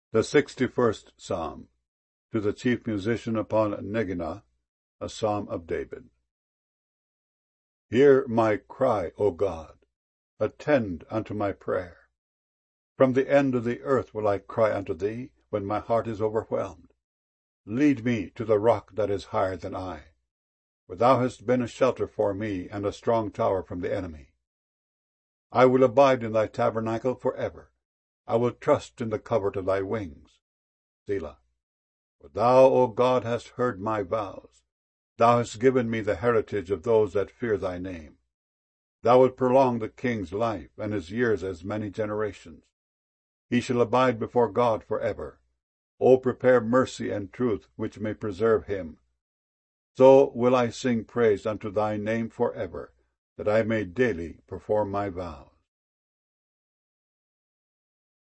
The 61st Psalm. To the chief musician upon Negina, a psalm of David. Hear my cry, O God. Attend unto my prayer. From the end of the earth will I cry unto thee, when my heart is overwhelmed. Lead me to the rock that is higher than I, for thou hast been a shelter for me, and a strong tower from the enemy. I will abide in thy tabernacle forever. I will trust in the covert of thy wings. Selah. For thou, O God, hast heard my vows. Thou hast given me the heritage of those that fear thy name. Thou wilt prolong the king's life, and his years as many generations. He shall abide before God forever. O prepare mercy and truth, which may preserve him. So will I sing praise unto thy name forever, that I may daily perform my vows.